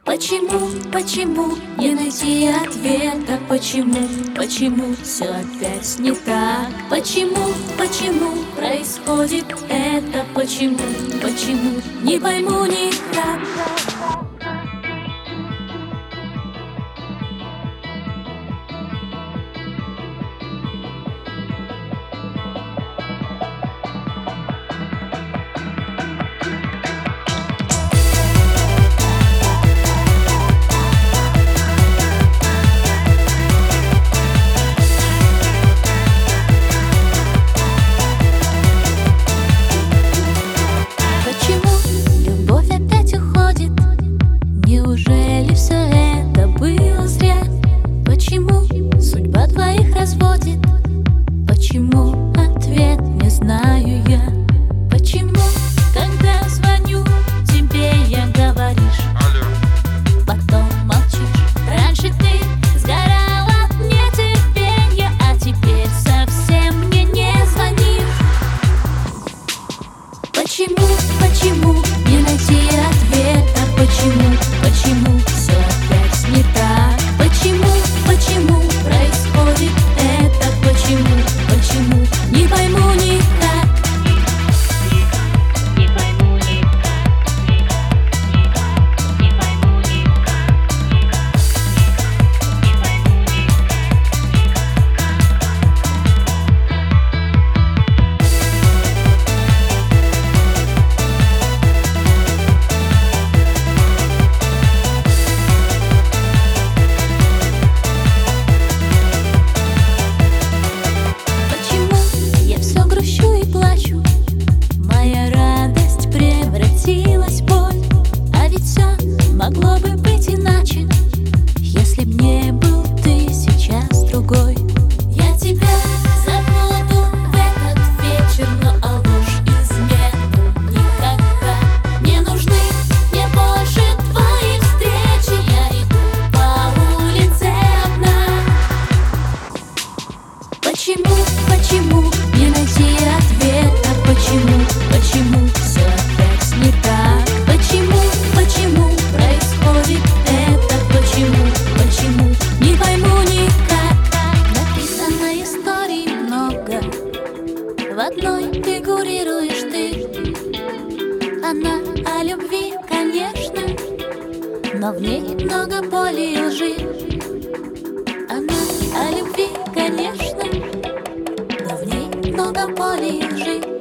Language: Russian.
Почему не найти ответа? Почему все опять не так? Почему происходит это? Почему не пойму никак. Неужели все это было зря? Почему судьба двоих разводит? Почему ответ не знаю я? Почему, когда звоню тебе, я говоришь, алло, потом молчишь? Раньше ты сгорал от нетерпения, а теперь совсем мне не звонишь. Почему не найти ответа? Почему все опять не так? Почему происходит это? Почему не пойму никак. Не пойму могло бы быть иначе, если б не был ты сейчас другой. Я тебя забуду в этот вечер, но о ложь измену никогда. Не нужны мне больше твои встречи, я иду по улице одна. Почему не найти ответа? Почему все опять не так? Почему происходит это? Почему не пойму никак. Написано историй много, в одной фигурируешь ты. Она о любви, конечно, но в ней много боли и лжи. Она о любви, конечно, но в ней много боли и лжи.